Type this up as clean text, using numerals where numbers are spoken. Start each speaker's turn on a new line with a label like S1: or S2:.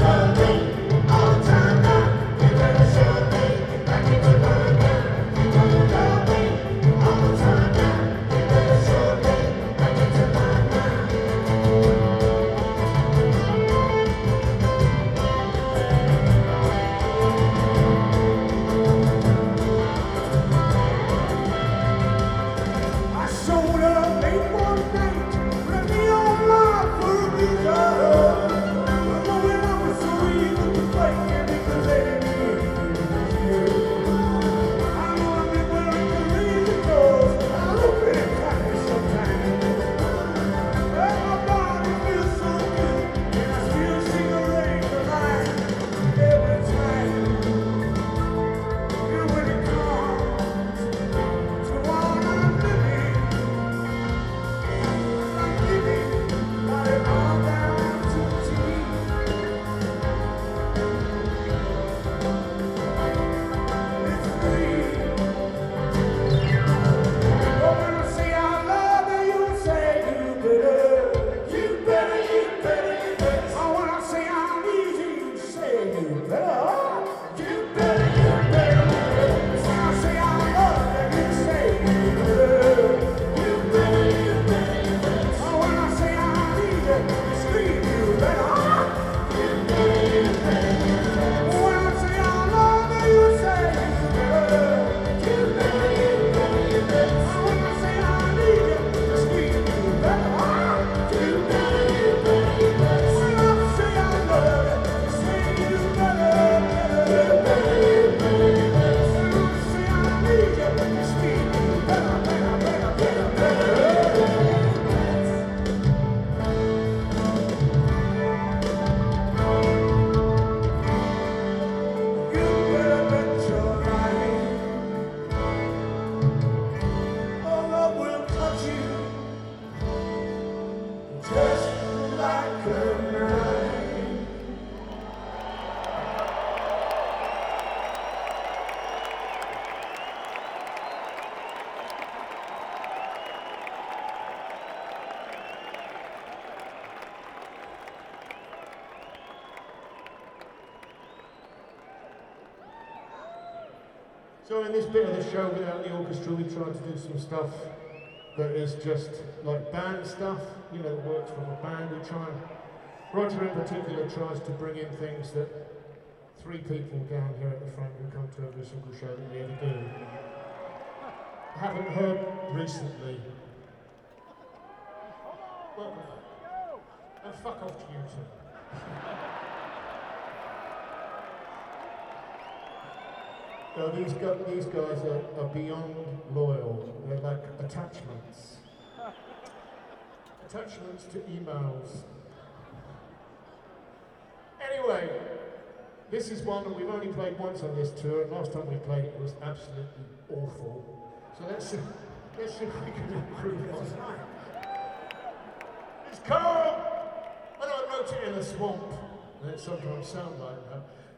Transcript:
S1: So in this bit of the show without the orchestra, we tried to do some stuff that is just like band stuff, you know, that works from a band. We try and, Roger in particular tries to bring in things that three people down here at the front who come to every single show that we ever do haven't heard recently. Welcome. And fuck off to you two. No, these guys are beyond loyal. They're like attachments. Attachments to emails. Anyway, this is one that we've only played once on this tour, and last time we played it was absolutely awful. So let's see if we can improve on that. It's cold! I know I wrote it in a swamp, and it sometimes sounds like that.